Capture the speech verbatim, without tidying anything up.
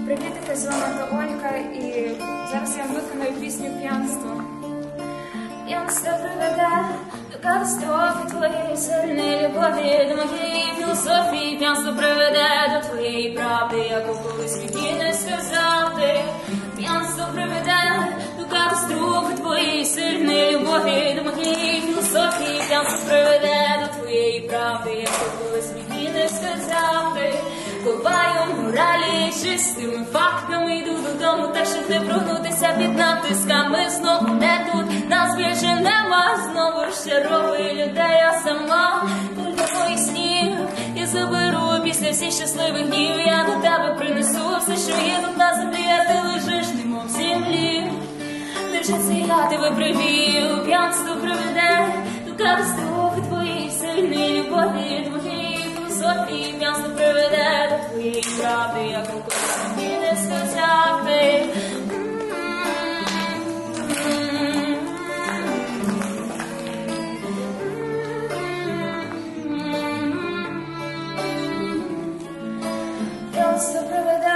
Привітики, з вами та Олька, і зараз я виконую пісню «П'янство». П'янство приведе до катастрофи твоєї сильної любові, до моєї філософії. П'янство приведе до твоєї правди, як колись мені не сказав ти. П'янство приведе до катастрофи твоєї сильної любові, до моєї філософії. П'янство приведе до твоєї правди, як колись мені не сказав ти. Копаю моралі чистими фактами, йду додому, так щоб не прогнутися під натисками. Знову не тут, нас більше нема, знову щарової людей я сама. Кулька твоїх снів я заберу після всіх щасливих днів. Я до тебе принесу все, що є тут на землі, а ти лежиш немов в землі. Держиться, я тебе привів. П'янство приведе до катастрофи твоєї сильної любові, твоєї філософії. П'янство приведе до твоєї правди, як колись мені не сказав ти. П'янство приведе